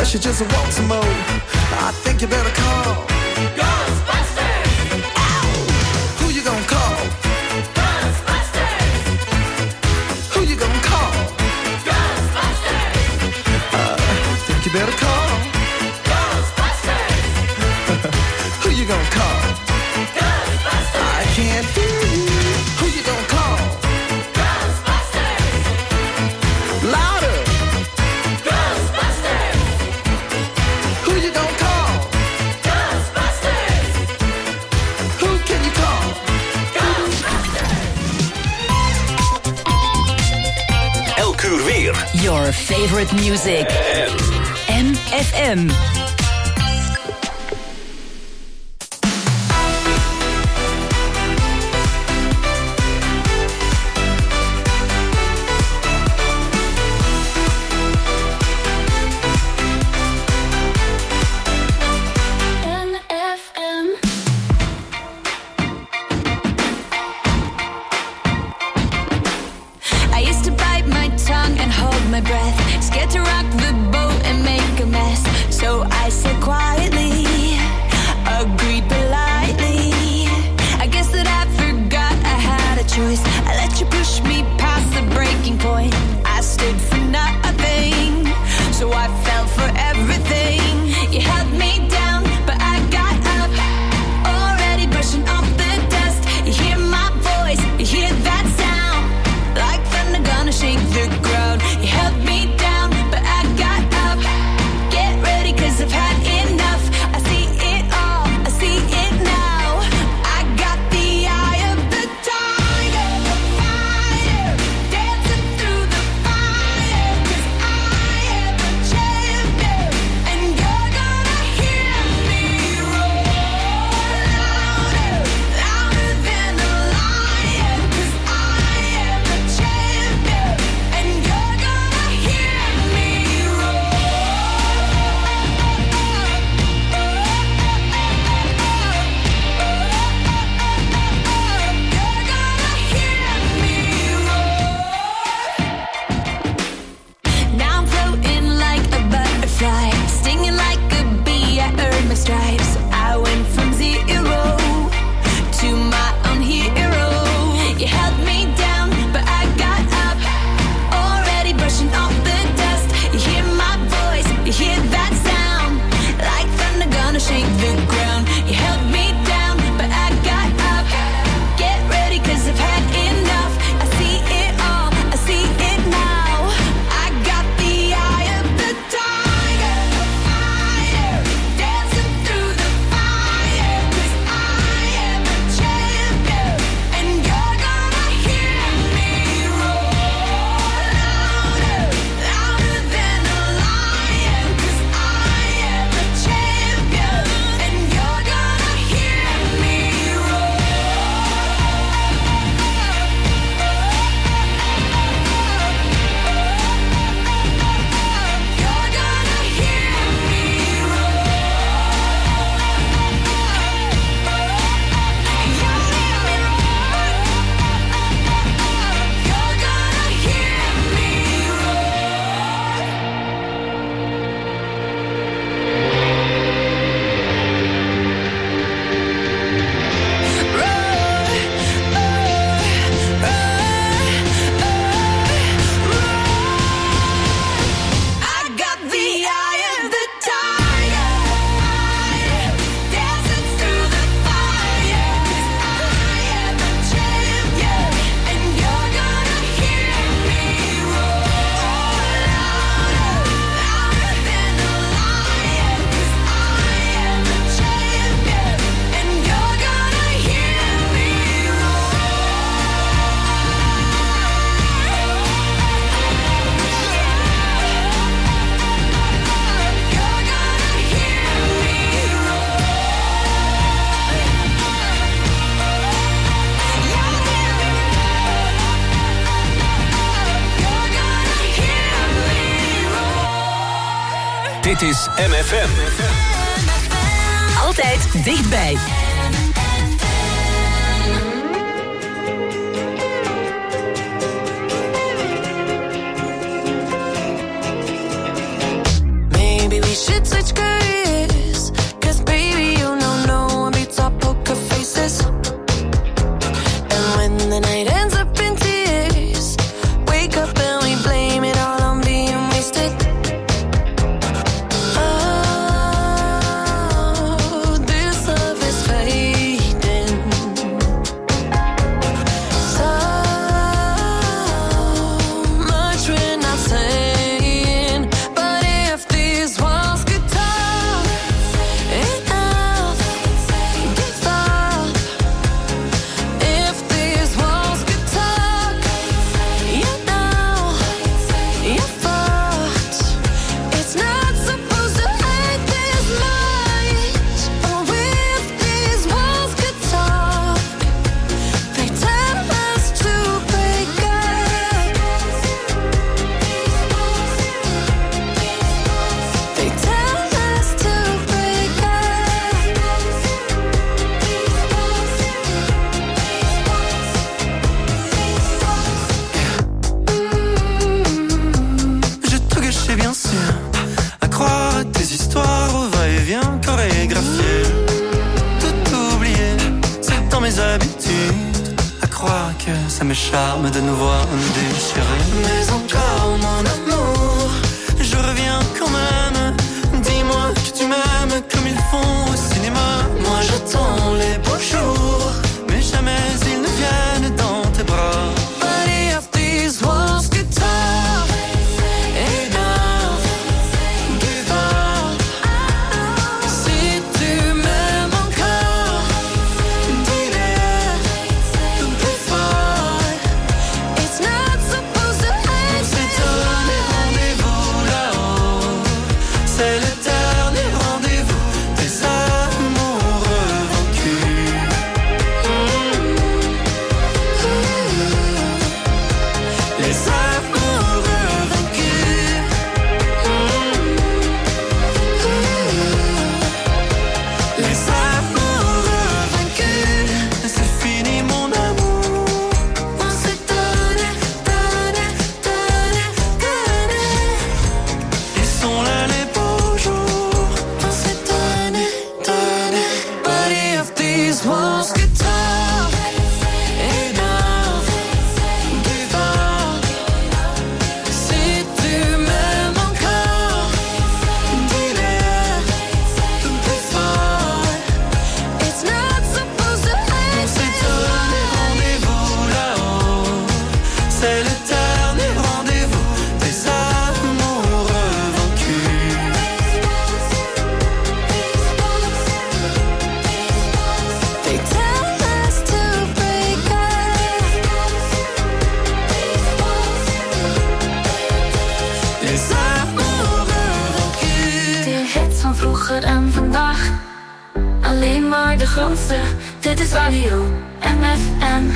she just wants some more. I think you better call Ghostbusters. Ow! Who you gonna call? Ghostbusters. Who you gonna call? Ghostbusters. I think you better call Ghostbusters. Who you gonna call? Ghostbusters. I can't hear you. Who you gonna call? Ghostbusters. Louder. Ghostbusters. Who you gonna call? Ghostbusters. Who can you call? Ghostbusters. Elk uur weer. Your favorite music. MFM. Dit is MFM. Altijd dichtbij. Maybe we should and the night ends up in tears. Wake up and we blame it all on being wasted. Oh, this love is fading. So much we're not saying, but if these walls could talk, enough give up. If these walls could talk, you know you're fucked. It's not supposed to hurt this much. Oh, if these walls could talk, they tell us to break up. They tell us to break up. J'ai tout gâché bien sûr, à croire à tes histoires au va-et-vient chorégraphié. Tout oublié, c'est dans mes habitudes, à croire que ça me charme de nous voir nous déchirer. Mais encore mon amour, je reviens quand même. Dis-moi que tu m'aimes comme ils font au cinéma. Moi j'attends les beaux jours, mais jamais ils ne viennent dans tes bras. But if these walls could talk, enough give up. Si tu m'aimes encore, dis-le plus fort. It's not supposed to hurt. C'est donné rendez-vous là-haut, c'est le dernier rendez-vous des amoureux vaincus. Les amoureux vaincus. Les amoureux vaincus. C'est fini mon amour. On s'est donné, donné, donné, donné. Ils sont là les beaux jours. On s'est donné, donné. But if these walls could talk, enough give up. Si tu m'aimes encore, dis-le plus fort. It's not supposed to hurt. C'est donné rendez-vous là-haut, c'est le dernier rendez-vous des amoureux vaincus. They tell us to break up. Les amoureux vaincus. De hits van vroeger en vandaag, alleen maar de grootste. Dit is Radio MFM.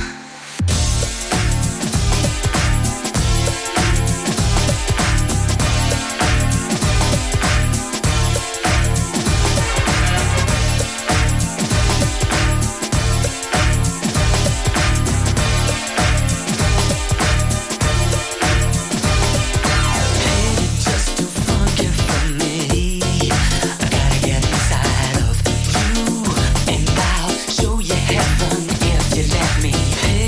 Just to forget from me, I gotta get inside of you, and I'll show you heaven if you let me. Hey,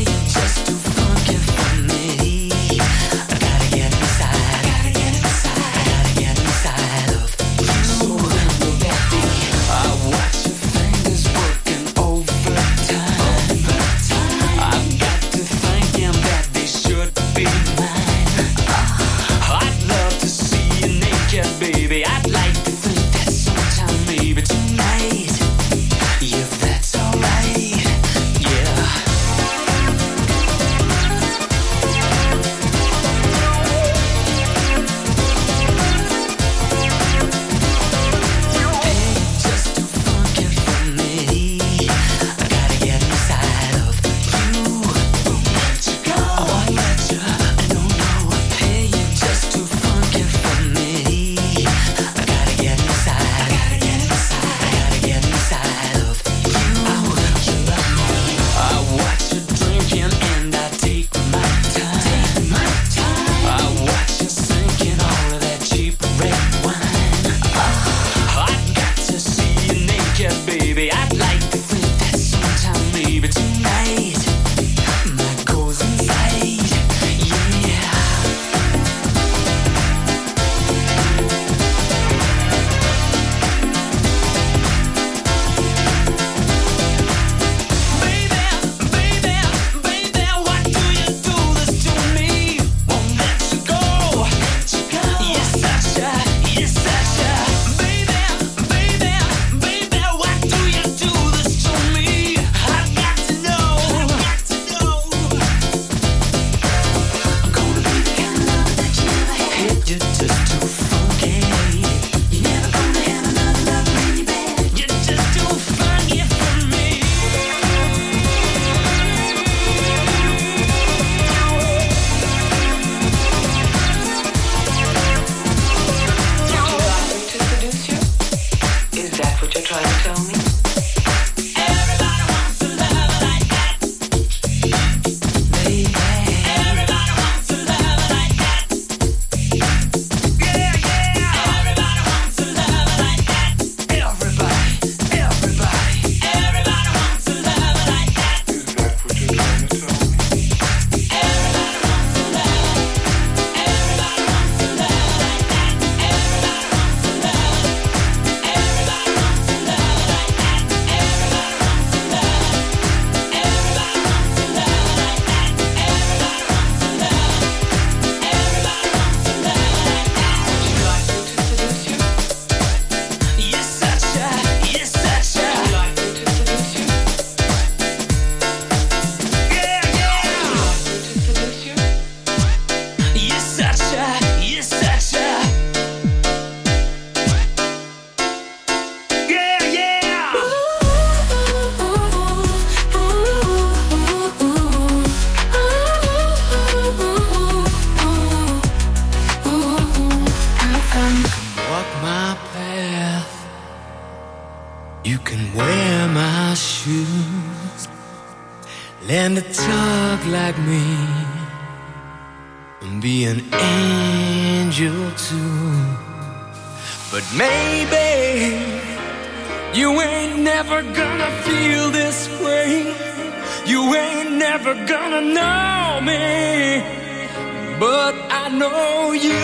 Learn to talk like me and be an angel too. But maybe you ain't never gonna feel this way. You ain't never gonna know me, but I know you.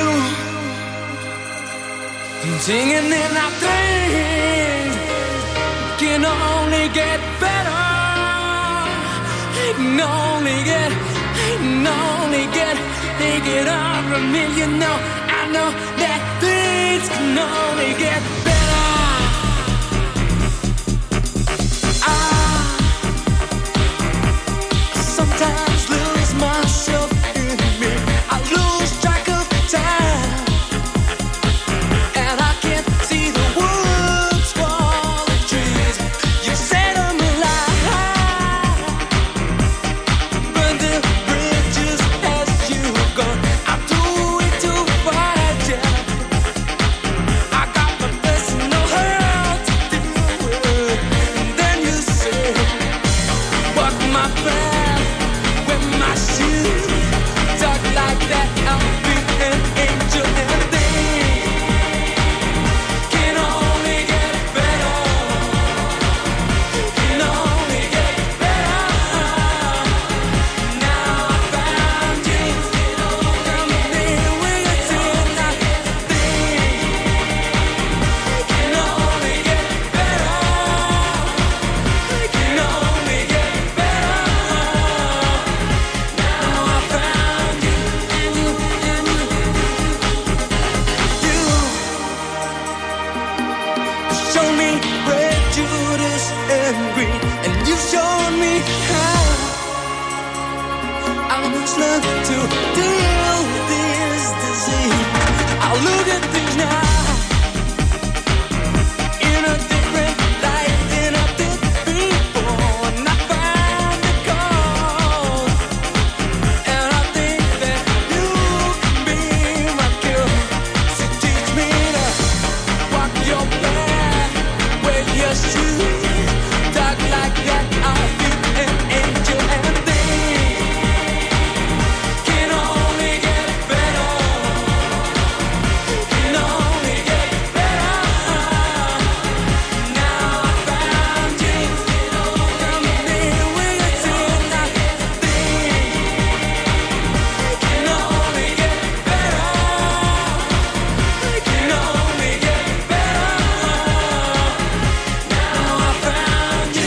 Singing in our things can only get better. It can only get, take it on from me, you know. I know that things can only get better. I sometimes lose myself in me. I lose track of time, and I can't see the woods for the trees. You set them alive, burn the bridges as you go. I'm doing too far, yeah. I got my personal hurt to deal with. And then you say, walk my path, wear my shoes, talk like that. I'll be an angel, and things can only get better. Can only get better. Now I found you. Come here with a tonight. Things can only get better. Can only get better. Now I found you, and you show me prejudice and greed, and you showed me how I must learn to deal with this disease. I look at things now in a different light than I did before, and I find the cause, and I think that you can be my cure. So teach me to walk your path, wear your shoes, talk like that. I'll be an angel, and things can only get better. Can only get better. Now I found you. Come here with a tonight. Things can only get better. Can only get better. Now I found you.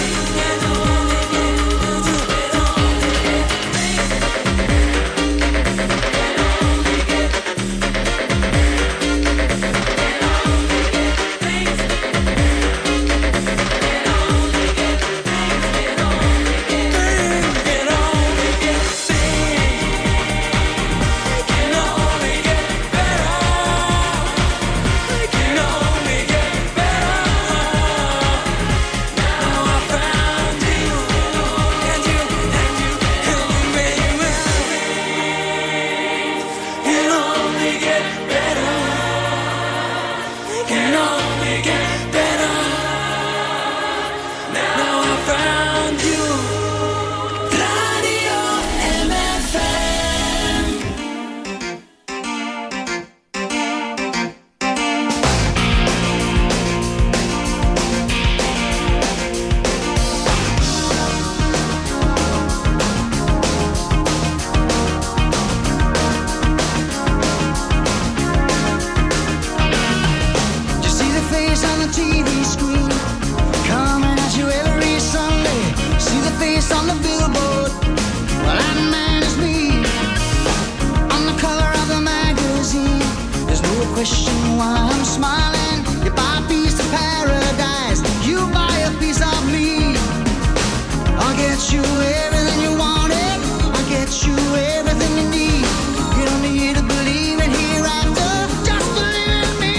Question why I'm smiling. You buy a piece of paradise, you buy a piece of me. I'll get you everything you wanted, I'll get you everything you need. You don't need to believe in hereafter, just believe in me.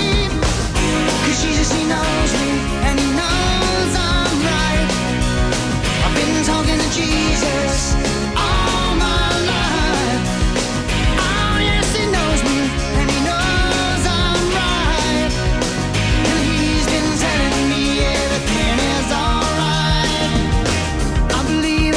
'Cause Jesus, he knows me, and he knows I'm right. I've been talking to Jesus all my life. Oh yes, he knows me, and he knows I'm right. And he's been telling me everything is alright. I believe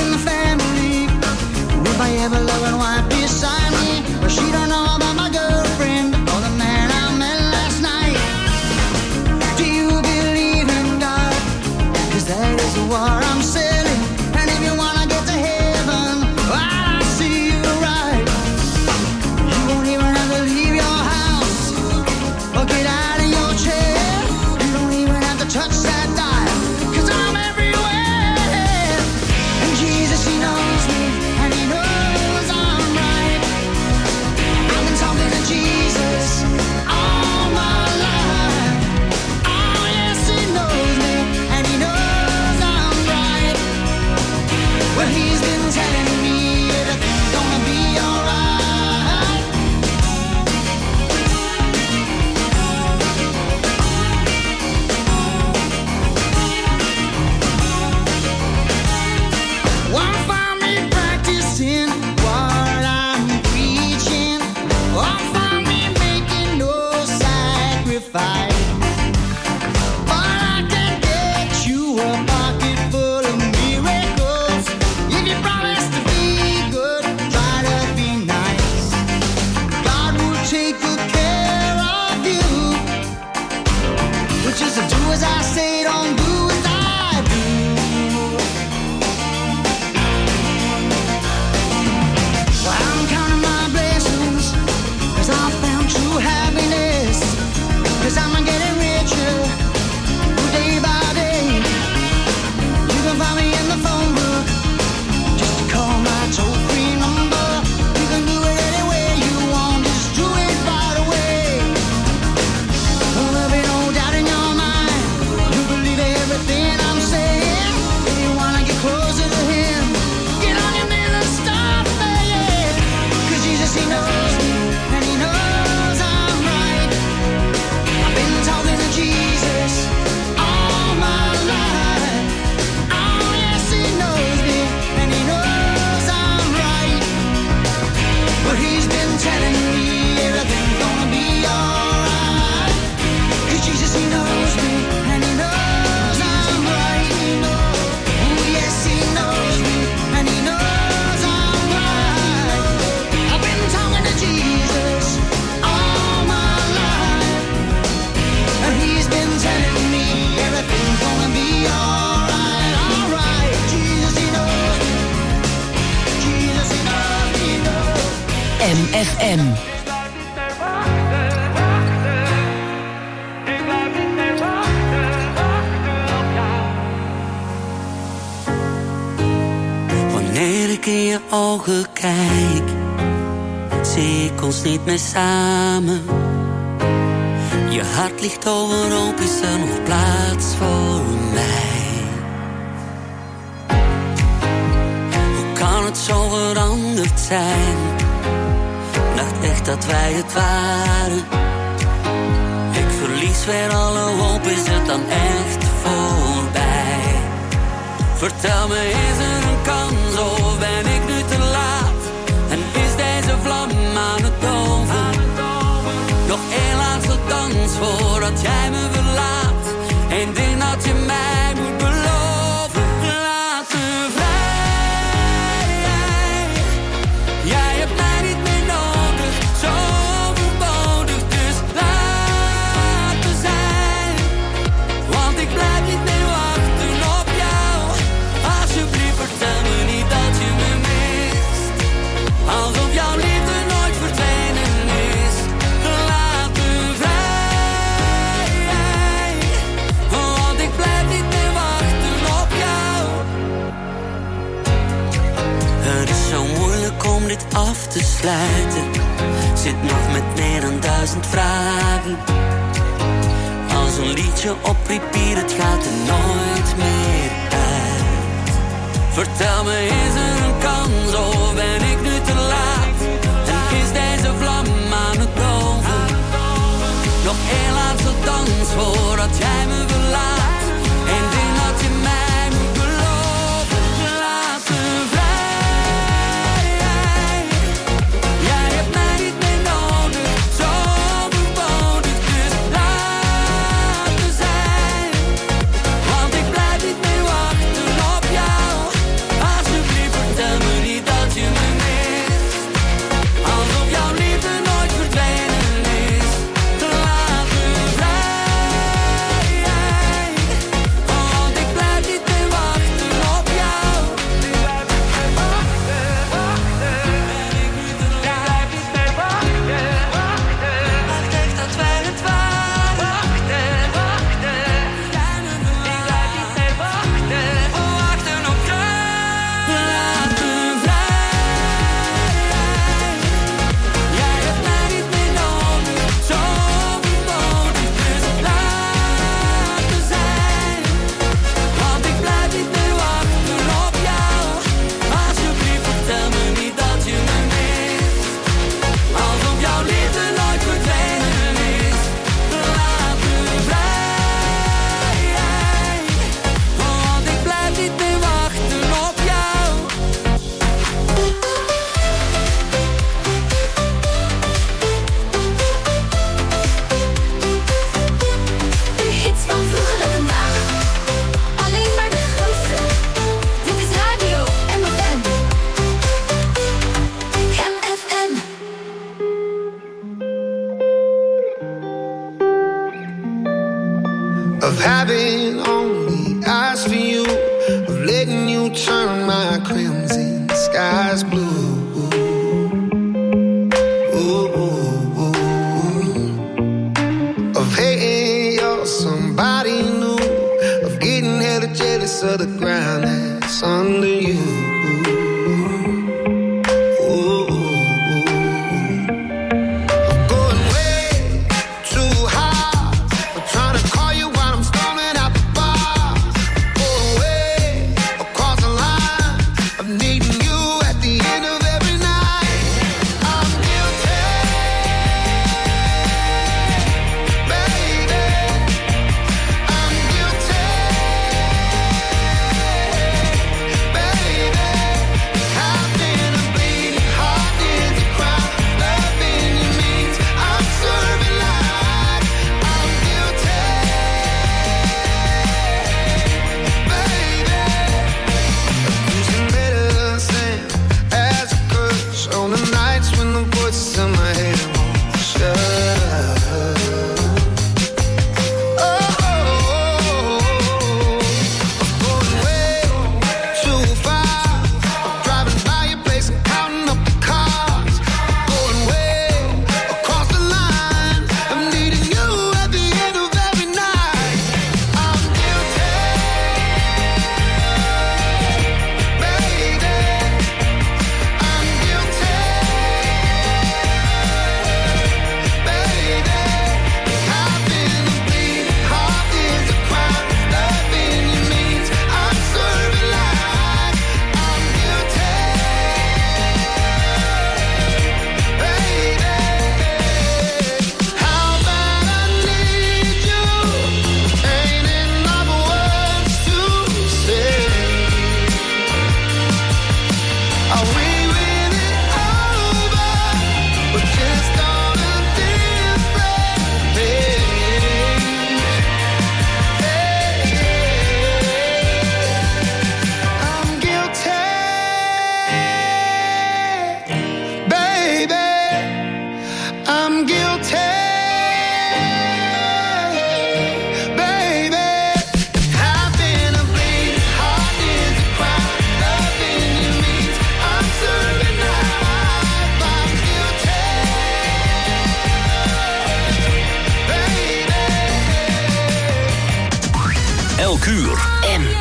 Jam FM. Wanneer ik in je ogen kijk, zie ik ons niet meer samen. Je hart ligt overhoop, is er nog plaats voor mij? Hoe kan het zo veranderd zijn? Dacht echt dat wij het waren. Ik verlies weer alle hoop, is het dan echt voorbij? Vertel me, is er een kans of ben ik nu te laat? En is deze vlam aan het doven? Nog één laatste dans voordat jij me verlaat. Eén ding dat je mij moet beloven. Laat me vrij. Jij hebt mij niet meer nodig, zo overbodig. Dus laat me zijn. Want ik blijf niet meer wachten op jou. Alsjeblieft vertel me niet dat je me mist. Alsof jouw liefde nooit verdwenen is. Laat me vrij. Want ik blijf niet meer wachten op jou. Het is zo moeilijk om dit af te sluiten. Zit nog met meer dan 1000 vragen. Als een liedje op repeat, het gaat er nooit meer uit. Vertel me, is er een kans of ben ik nu te laat? En is deze vlam aan het doven? Nog één laatste dans voordat jij me verlaat. Eén ding dat je mij moet beloven. Laat me vrij. Jij hebt mij niet meer nodig, zo overbodig. Dus laat me zijn. Want ik blijf niet meer wachten op jou. Alsjeblieft vertel me niet dat je me mist. Alsof jouw liefde nooit verdwenen is. Laat me vrij. Want ik blijf niet meer wachten op jou. Ik blijf niet meer wachten. Ben ik nu te laat? Ik blijf niet meer wachten. Dacht echt dat wij het waren. Wachten. Jij me verlaat. Ik blijf niet meer wachten. Wachten op jou. Laat me vrij. Jij hebt mij niet meer nodig, zo overbodig. Dus laat me zijn. Want ik blijf niet meer wachten op jou. Alsjeblieft vertel me niet dat je me mist. Alsof jouw liefde nooit verdwenen is. Laat me vrij. Want ik blijf niet meer wachten op jou. De hits van vroeger en vandaag. Alleen maar de grootste. Dit is Radio MFM. MFM. Of having only eyes for you, of letting you turn my crimson skies blue. Of hating you're somebody new, of getting hella jealous of the ground that's under you. Going way too hard, but trying to call you while I'm storming out the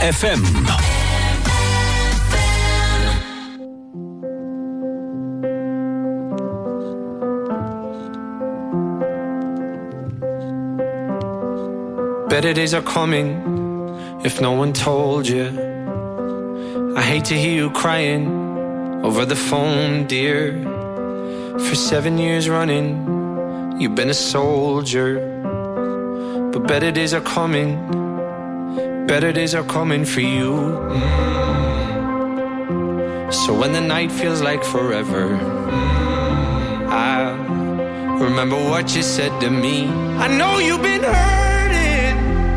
FM. Better days are coming if no one told you. I hate to hear you crying over the phone, dear. For 7 years running, you've been a soldier. But better days are coming. Better days are coming for you. So when the night feels like forever, I remember what you said to me. I know you've been hurting,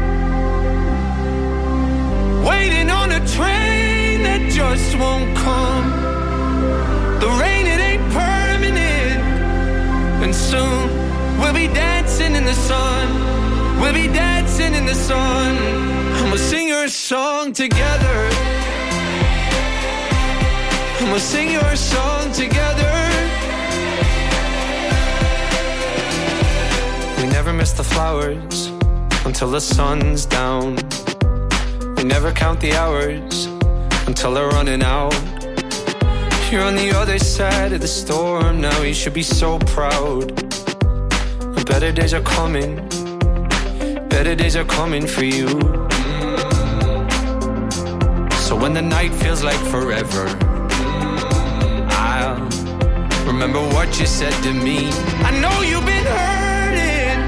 waiting on a train that just won't come. The rain, it ain't permanent, and soon we'll be dancing in the sun. We'll be dancing in the sun. And we'll sing your song together. And we'll sing your song together. We never miss the flowers until the sun's down. We never count the hours until they're running out. You're on the other side of the storm now. You should be so proud. Better days are coming. Better days are coming for you. So when the night feels like forever, I'll remember what you said to me. I know you've been hurting,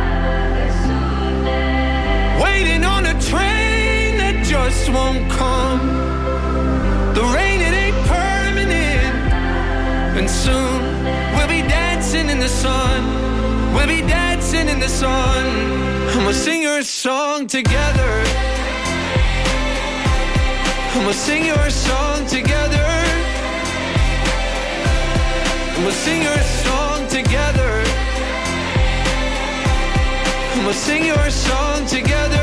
waiting on a train that just won't come. The rain, it ain't permanent, and soon we'll be dancing in the sun. We'll be dancing in the sun. And we'll sing your song together. And we'll sing your song together. And we'll sing your song together. And we'll sing your song together.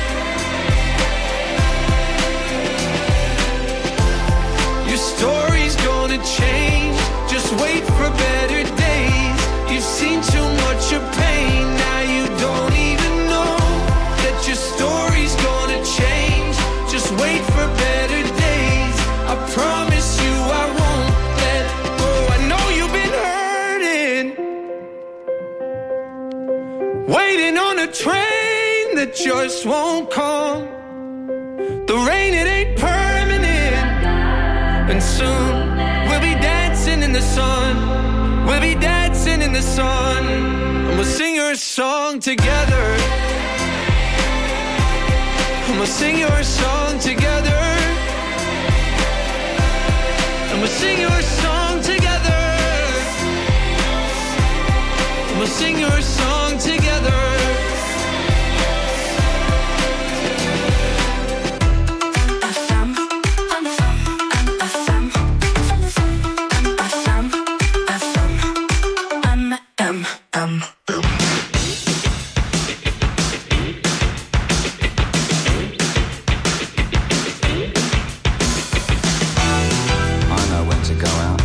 Your story's gonna change. Just wait for better days. You've seen too much of pain. Now you don't even know that your story's gonna change. Just wait for better days. I promise you I won't let go. I know you've been hurting, waiting on a train that just won't come. The rain, it ain't permanent, and soon we'll be dancing in the sun. We'll be dancing in the sun. And we'll sing your song together. And we'll sing your song together. And we'll sing your song together. And we'll sing your song together. I know when to go out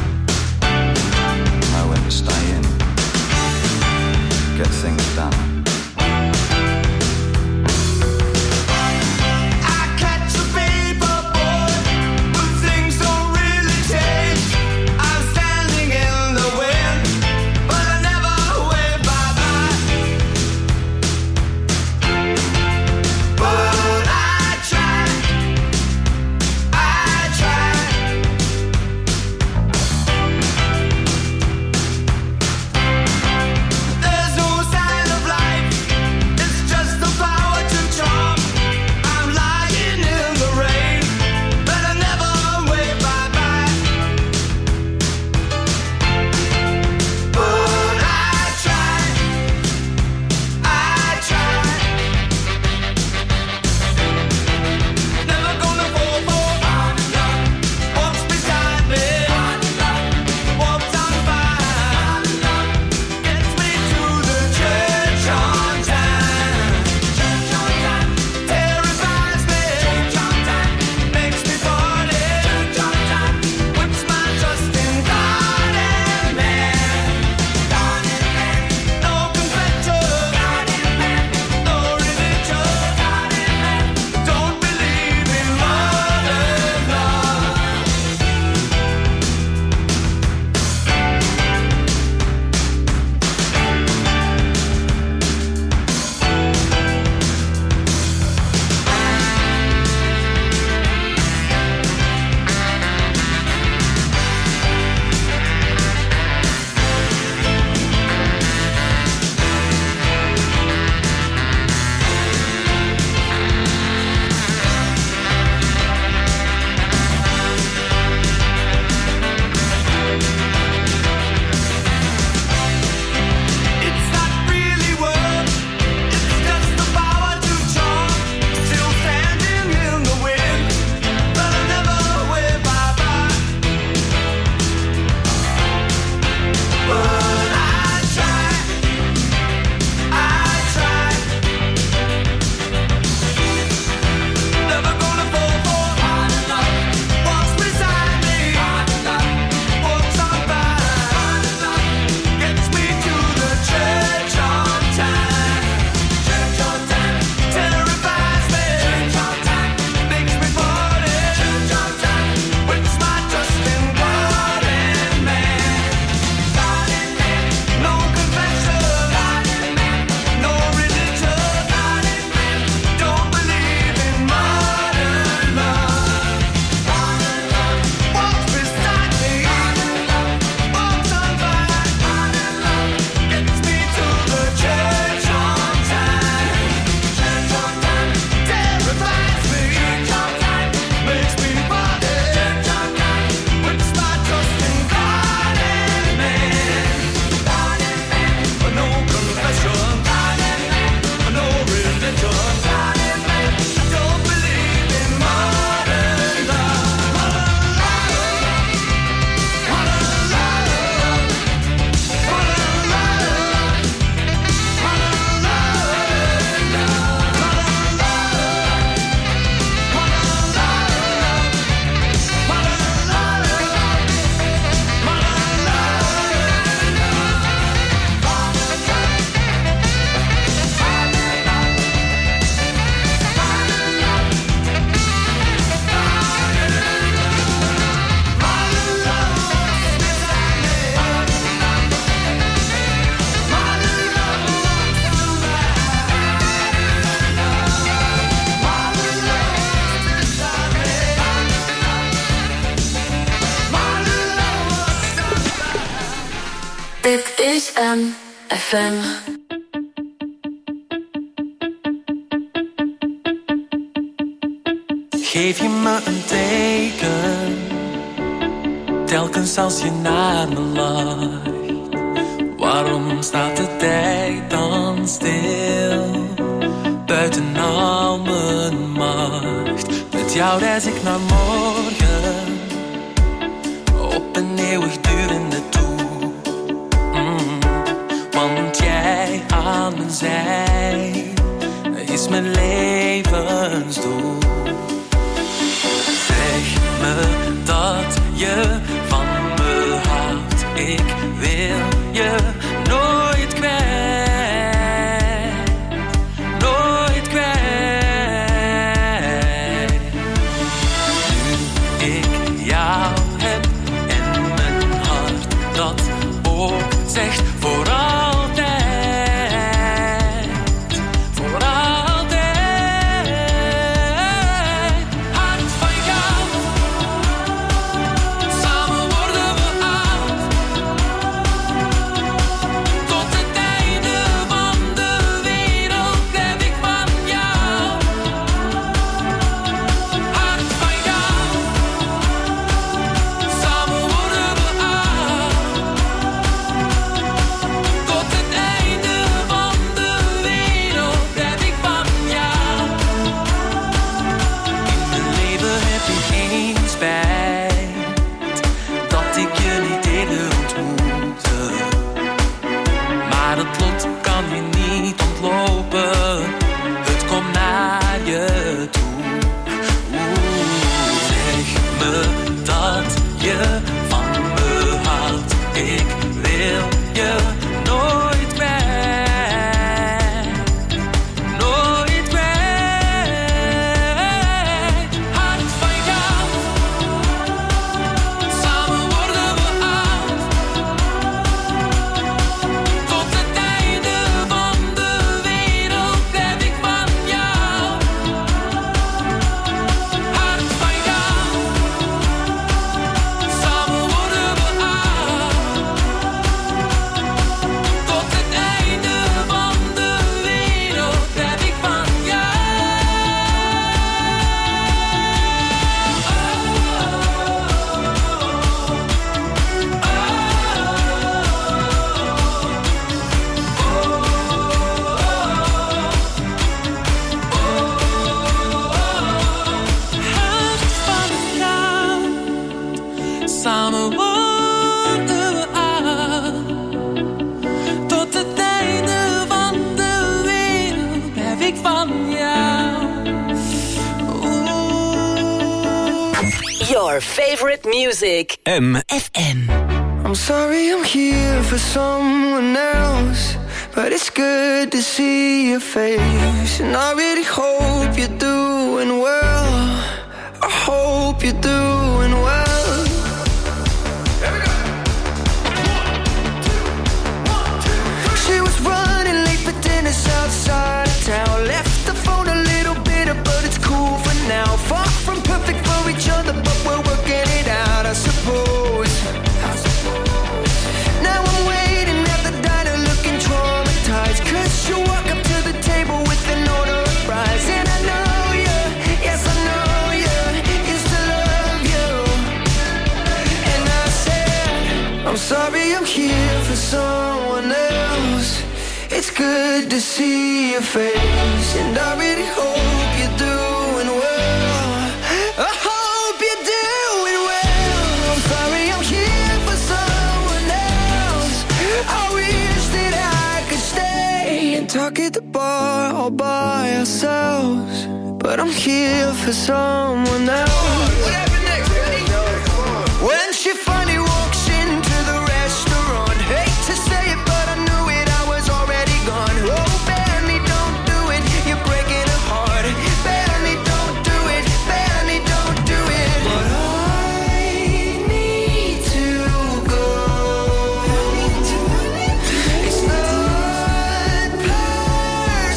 Dit is MFM. Geef je me een teken, telkens als je naar me lacht. Waarom staat de tijd dan stil, buiten al mijn macht? Met jou reis ik naar morgen, op een eeuwig durende toer. Want jij aan mijn zij is mijn levensdoel. Zeg me dat je van me houdt, ik wil je nooit kwijt, nooit kwijt. Nu ik jou heb en mijn hart dat ook zegt voor altijd, voor altijd. Hart van goud, samen worden we oud, tot het einde van de wereld blijf ik van jou. Hart van goud, samen worden we oud, tot het einde van de wereld blijf ik van jou. In mijn leven heb ik geen spijt dat ik je niet eerder ontmoette. Maar het lot kan je niet ontlopen, het komt naar je toe. Zeg me dat je van me houdt, ik wil je nooit kwijt, nooit kwijt. Hart van goud, samen worden we oud, tot het einde van de wereld blijf ik van jou. Hart van goud, samen worden we oud, tot het einde van de wereld blijf ik van jou. Hart van goud, samen worden we oud, tot het einde van de wereld blijf ik van jou. Your favorite music. MFM. I'm sorry I'm here for someone else, but it's good to see your face. And I really hope you're doing well, I hope you're doing well. She was running late for dinner outside of town, left the phone a little bitter, but it's cool for now. Far from perfect for each other, but we're working it out, I suppose. Now I'm waiting at the diner looking traumatized, 'cause you walk up to the table with an order of fries. And I know you, yes I know you, used to love you. And I said, I'm sorry I'm here for someone else. It's good to see your face, and I really hope you're doing well, I hope you're doing well. I'm sorry I'm here for someone else. I wish that I could stay and talk at the bar all by ourselves, but I'm here for someone else. What happened next? When she finally walks into the restaurant, hate to say it, but I knew it, I was already gone. Oh, Benny, don't do it, you're breaking her heart. Benny, don't do it, Benny, don't do it. But I need to go. It's not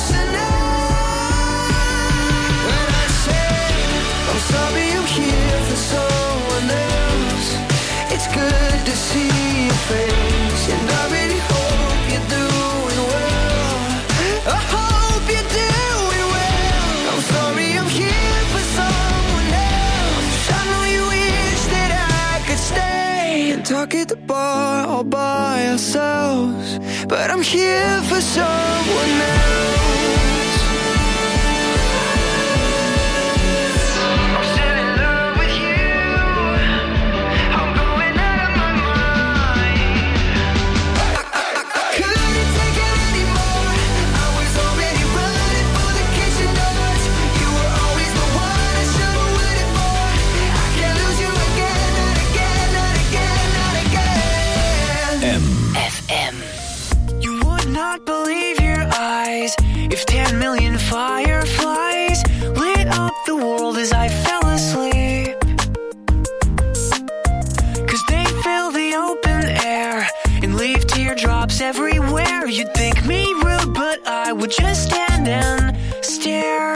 personal. When I say I'm sorry I'm here talk at the bar all by ourselves, but I'm here for someone else. I'm still in love with you. I'm going out of my mind. I couldn't take it anymore. I was already running for the kitchen doors. You were always the one I should have waited for. I can't lose you again, not again, not again, not again. FM. You would not believe your eyes if 10 million fireflies lit up the world as I fell asleep. 'Cause they fill the open air and leave teardrops everywhere. You'd think me rude, but I would just stand and stare.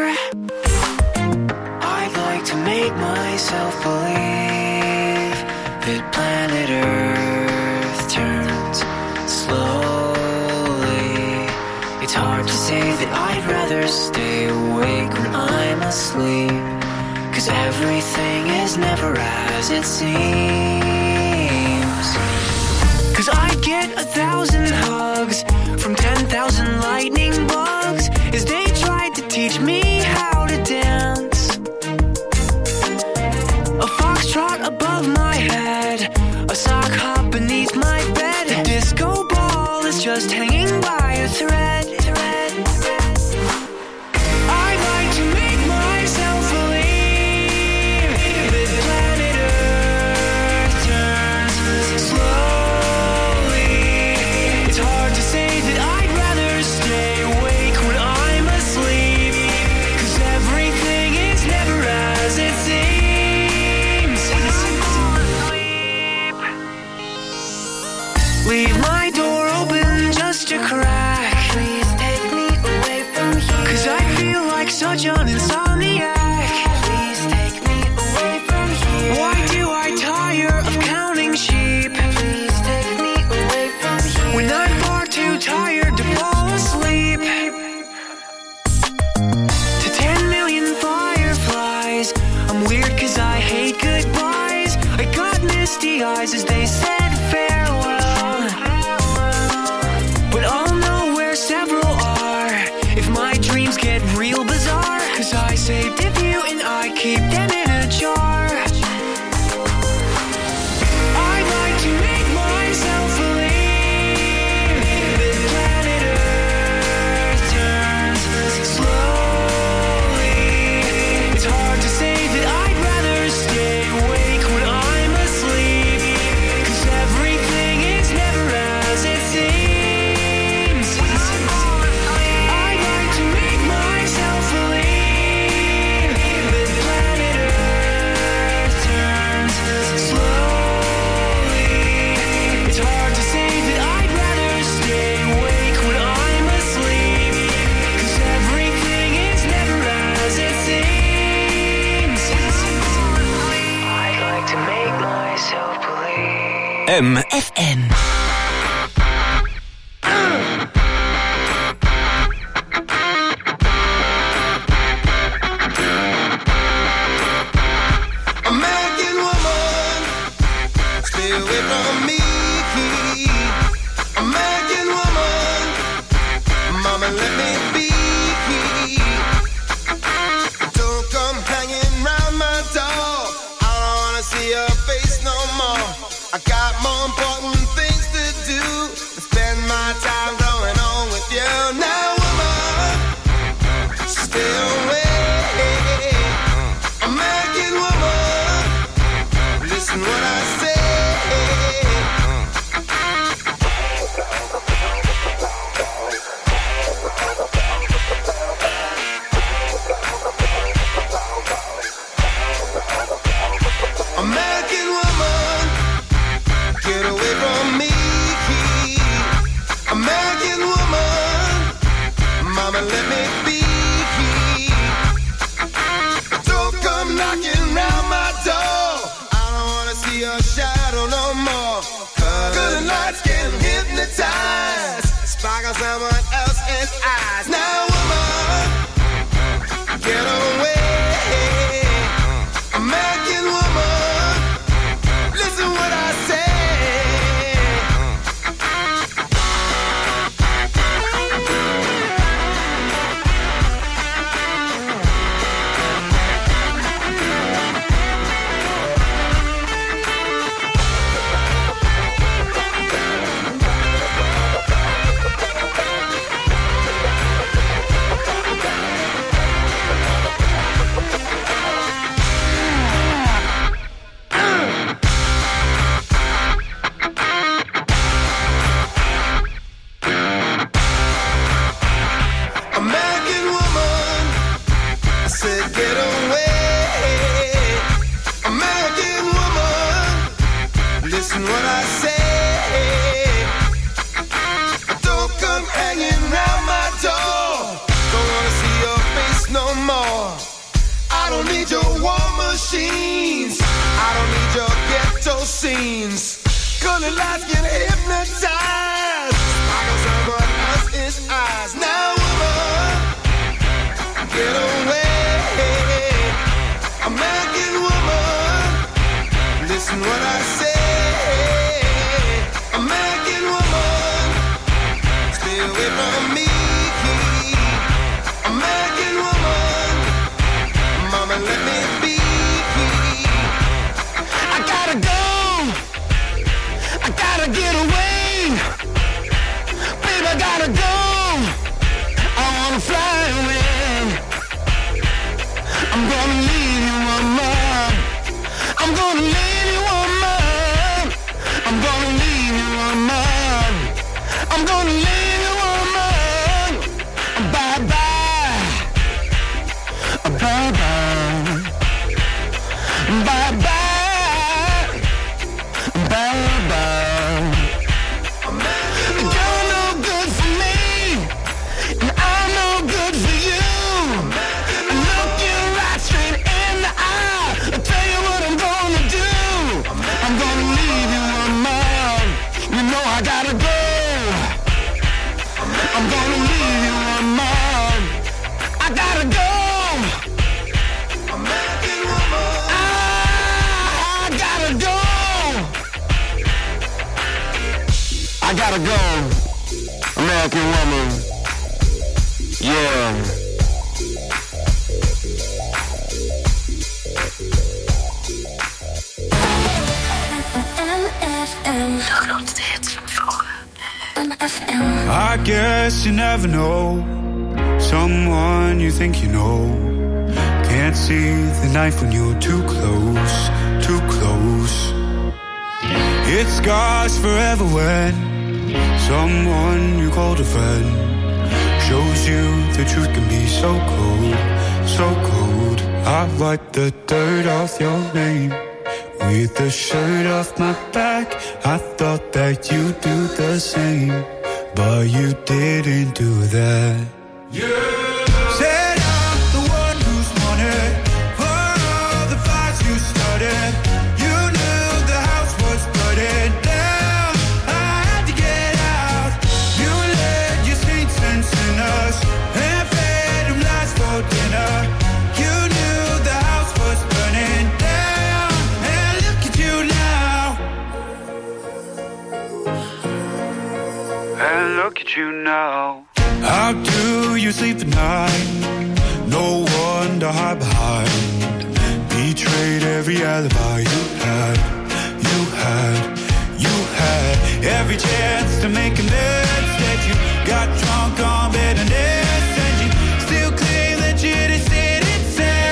I'd like to make myself believe that planet Earth turns slowly. It's hard to say that I'd rather stay awake when I'm asleep, 'cause everything is never as it seems. 'Cause I get 1,000 hugs from 10,000 lightning bugs as they tried to teach me how to dance. A foxtrot above my head, a sock hop beneath my bed. A disco ball is just hanging by a thread. I'd like to make myself believe that planet Earth turns slowly. It's hard to say that I'd rather stay awake when I'm asleep, 'cause everything is never as it seems. Leave my door open just a crack. Please take me away from here, 'cause I feel like such an insomniac. Please take me away from here. Why do I tire of counting sheep? Please take me away from here, when I'm far too tired to fall asleep. To 10 million fireflies, I'm weird 'cause I hate goodbyes. I got misty eyes as they said farewell, but I'll know where several are if my dreams get real bizarre, 'cause I saved a few and I keep them in a jar. I'd like to make myself believe that planet Earth turns slowly. It's hard to say that I'd rather stay awake when I'm asleep, 'cause everything is never as it seems. I'd like to make myself believe that planet Earth turns slowly. It's hard to say that I'd rather stay awake when I'm asleep, 'cause everything is never as it seems. I'd like to make myself believe. MFM. American woman, stay away from me. American woman, mama, let me be. Don't come hanging round my door. I don't wanna see your face no more. I got more important things to do than spend my time going on with you. Now, woman, stay away. American woman, listen what I say. American woman, get away from me. American woman, mama, let me be. Don't come knocking round my door. I don't wanna see your shadow no more. 'Cause good lights can hypnotize, sparkle someone else's eyes. Now, woman, get away. American woman, listen what I say. Listen what I say. Don't come hanging round my door. Don't wanna see your face no more. I don't need your war machines. I don't need your ghetto scenes. Colored lights can hypnotize. I got someone else's eyes. Now, woman, get away. American woman, listen what I say. American woman, stay away from me. American woman, mama, let me be. I gotta go. I gotta get away. Baby, I gotta go. I wanna fly away. I'm gonna leave you, woman. I'm gonna leave you, woman. I'm gonna leave you, woman. I'm gonna leave you, woman. Bye bye. Bye bye. Bye bye. Bye bye. You're no good for me, and I'm no good for you. Look you right straight in the eye. I'll tell you what I'm gonna do. I'm gonna leave you, woman. You know I gotta go. I'm gonna leave you, woman. I gotta go. American woman. I gotta go. I gotta go. American woman. Yeah. NFM. De grootste hits van vroeger. NFM. I guess you never know someone you think you know. Can't see the knife when you're too close, too close. It scars forever when someone you called a friend shows you the truth can be so cold, so cold. I wipe the dirt off your name with the shirt off my back. I thought that you'd do the same, but you didn't do that. Said I'm the one who's wanted for all the fights you started. You knew the house was burning down. I had to get out. You led your saints and sinners and fed them lies for dinner. You knew the house was burning down, and look at you now. And look at you now. How do you sleep at night? No one to hide behind. Betrayed every alibi you had. You had, you had every chance to make amends. That you got drunk on bitterness, and you still claim that you just didn't say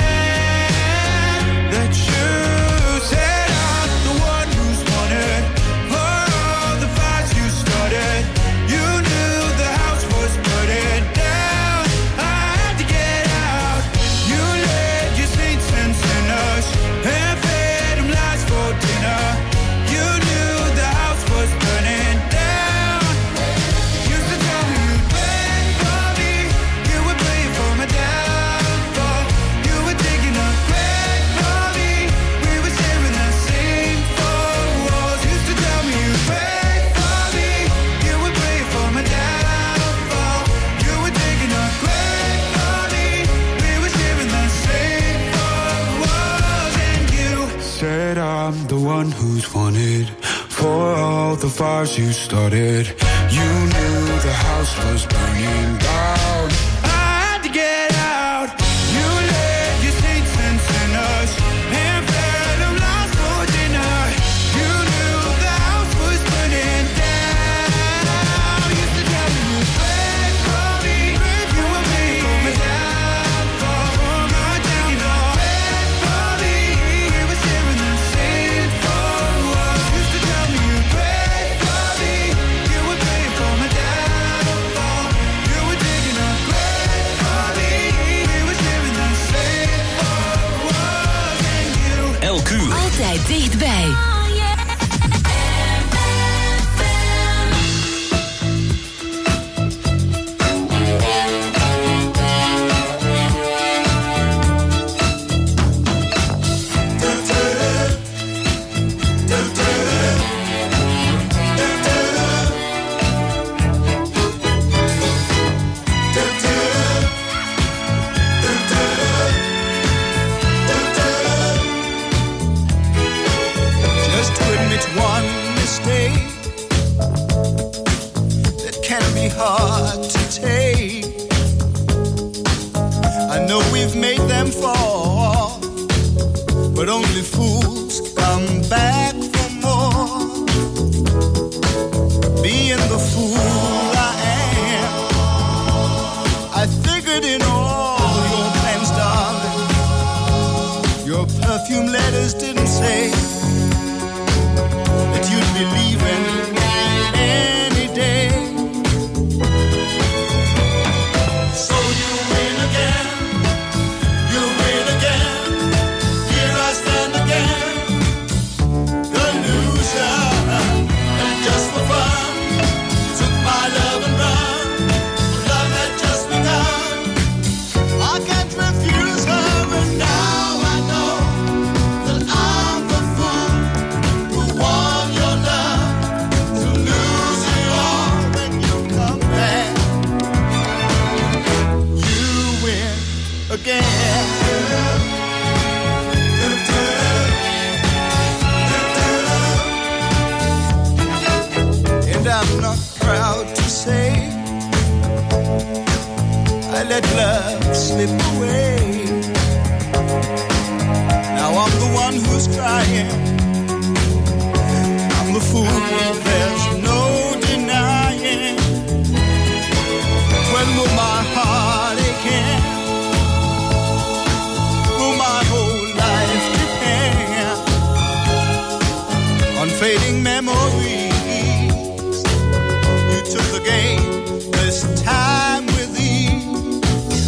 that you said I'm the one who's wanted for all the fights you started. You knew the house was burning down. I had to get out. You led your saints and sinners and fed them lies for dinner. You knew the house was burning down. Used to tell me you'd pray for me. You would pray for my downfall. You were digging a grave for me. We were sharing the same four walls. Used to tell me you'd pray for me. You would pray for my downfall. You were digging a grave for me. We were sharing the same four walls. And you said I'm the one who's wanted for all the fires you started. You knew the house was burning down. I had to get out. You led your saints and sinners and fed them lies for dinner. You knew the house was burning down. Used to tell me you'd pray for me. You would pray for my downfall. My downfall. Pray for me. We were sharing the same four walls. Used to tell me you'd pray for me. You would pray for my downfall. You were digging a grave for me. We were sharing the same four walls. And you Elk uur. Altijd dichtbij. hard to take. I know we've made them fall, but only fools come back for more. Being the fool I am, I figured in all your plans, darling, your perfume letters didn't say that you'd be leaving any day. So you win again, here I stand again, the loser, and just for fun, you took my love and run, love had just begun, I can't refuse her, and now I know that I'm the fool who won your love, to lose it all when you come back, you win again. And I'm not proud to say I let love slip away. Now I'm the one who's crying, I'm the fool, there's no denying. When will my heart again? Will my whole life depend on fading memories? You took the game this time with ease.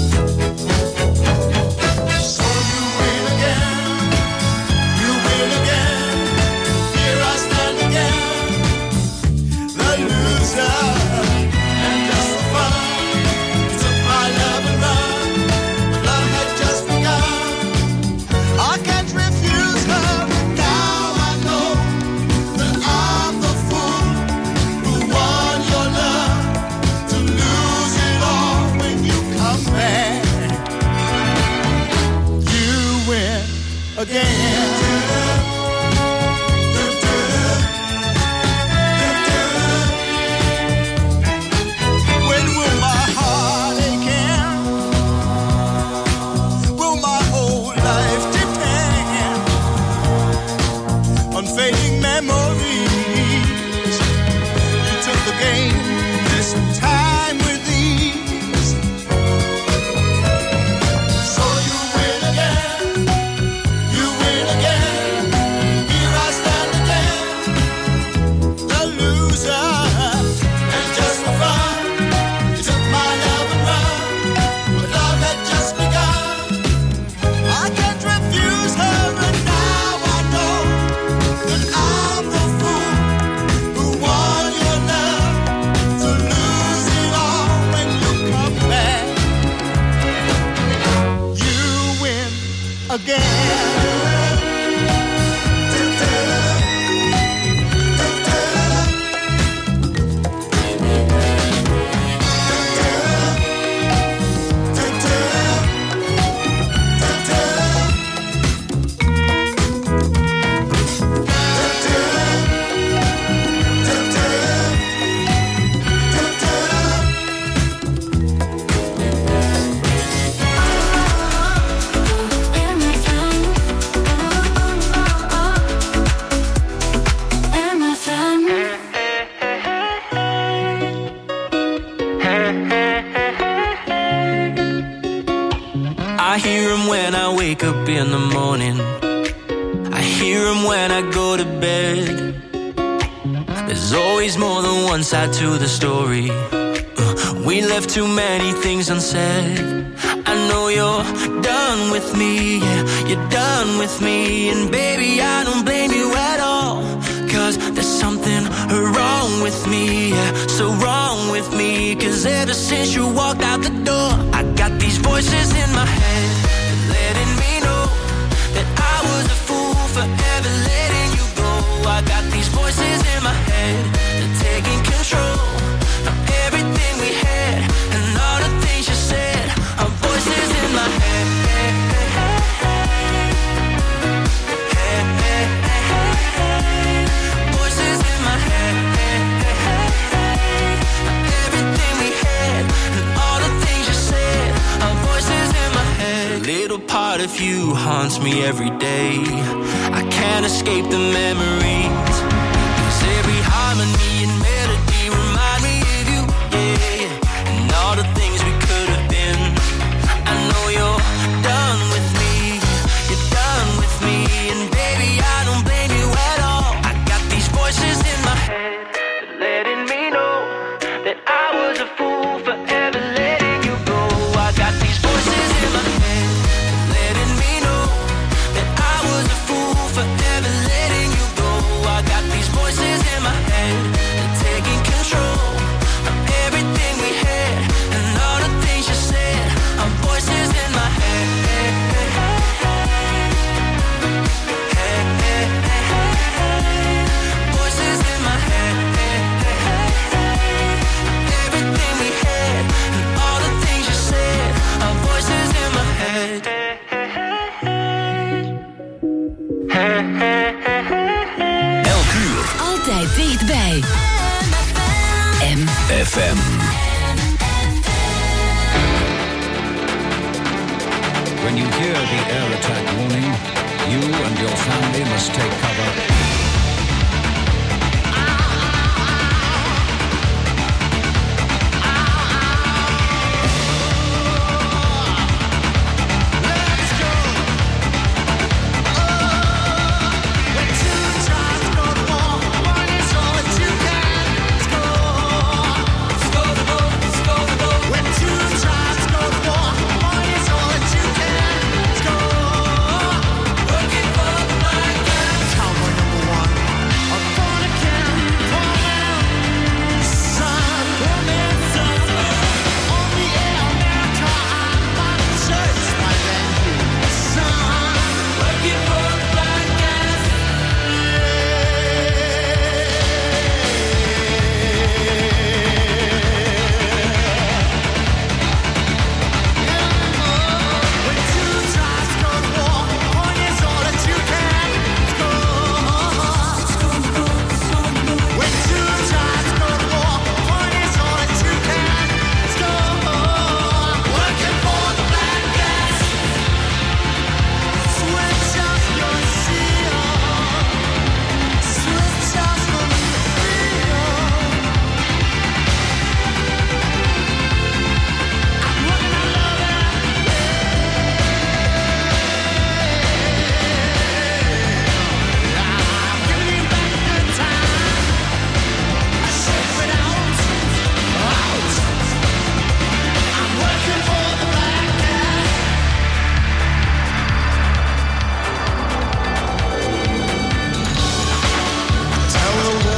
So you win again, here I stand again, the loser, and just for fun, you took my love and run, but love had just begun, I can't refuse her, but now I know that I'm the fool who won your love, to lose it all when you come back, you win again. When will my heart again? Will my whole life depend on fading memories? You took the game this time with ease. So you win again, here I stand again, the loser, and just for fun, you took my love and run, but love had just begun, I can't refuse her, and now I know that I'm the fool who won your love, to lose it all when you come back, you win again. I hear him when I wake up in the morning, I hear him when I go to bed. There's always more than one side to the story. We left too many things unsaid. I know you're done with me, yeah, you're done with me. And baby, I don't blame you at all, 'cause there's something wrong with me, yeah, so wrong with me. 'Cause ever since you walked out the door, I got these voices in my head letting me know that I was a fool for ever letting you go. I got these voices in my head, they're taking control of everything we had, and all the things you said are voices in my head. Voices in my head. Everything we of you haunts me every day. I can't escape the memories, 'cause every harmony and melody remind me of you, yeah. And all the things we could have been. I know you're done with me, you're done with me, and baby, I don't blame you at all. I got these voices in my head letting me know that I was a fool for ever letting you go. I got these voices in my head letting me know that I was a fool for ever letting you go. I got these voices in my head taking control of everything we had and all the things you said. Our voices in my head. Voices in my head. Everything we had and all the things you said. Our voices in my head. Elk uur. Altijd dichtbij. FM. When you hear the air attack warning, you and your family must take cover